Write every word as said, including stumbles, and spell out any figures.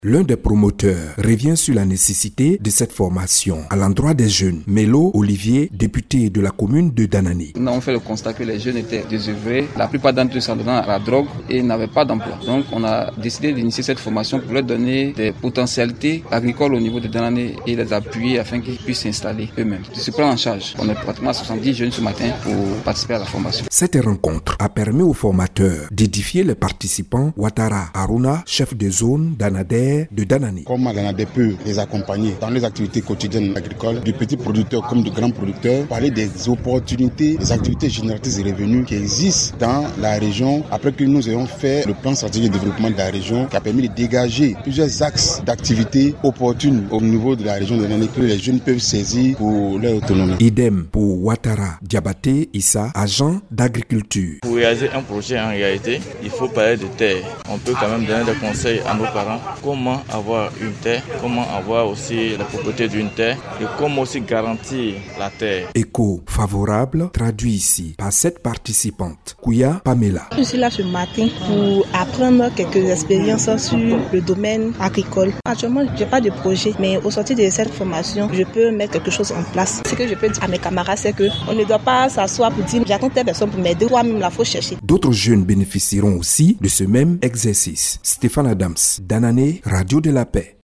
L'un des promoteurs revient sur la nécessité de cette formation à l'endroit des jeunes. Mélo Olivier, député de la commune de Danani. Nous avons fait le constat que les jeunes étaient désœuvrés. La plupart d'entre eux s'adonnaient à la drogue et n'avaient pas d'emploi. Donc on a décidé d'initier cette formation pour leur donner des potentialités agricoles au niveau de Danani et les appuyer afin qu'ils puissent s'installer eux-mêmes. De se prendre en charge. On est pratiquement soixante-dix jeunes ce matin pour participer à la formation. Cette rencontre a permis aux formateurs d'édifier les participants. Ouattara Haruna, chef de zone d'Anader de Danani. Comment Danani peut les accompagner dans les activités quotidiennes agricoles, de petits producteurs comme de grands producteurs, parler des opportunités, des activités génératrices de revenus qui existent dans la région. Après que nous ayons fait le plan stratégique de développement de la région qui a permis de dégager plusieurs axes d'activités opportunes au niveau de la région de Danani que les jeunes peuvent saisir pour leur autonomie. Idem pour Ouattara Diabaté Issa, agent d'agriculture. Pour réaliser un projet en réalité, il faut parler de terre. On peut quand même donner des conseils à nos parents. Comment avoir une terre, comment avoir aussi la propriété d'une terre et comment aussi garantir la terre. Écho favorable traduit ici par cette participante, Kouya Pamela. Je suis là ce matin pour apprendre quelques expériences sur le domaine agricole. Actuellement, je n'ai pas de projet, mais au sortir de cette formation, je peux mettre quelque chose en place. Ce que je peux dire à mes camarades, c'est qu'on ne doit pas s'asseoir pour dire j'attends telle personne pour m'aider, toi-même la faut chercher. D'autres jeunes bénéficieront aussi de ce même exercice. Stéphane Adams, Danani, Radio de la Paix.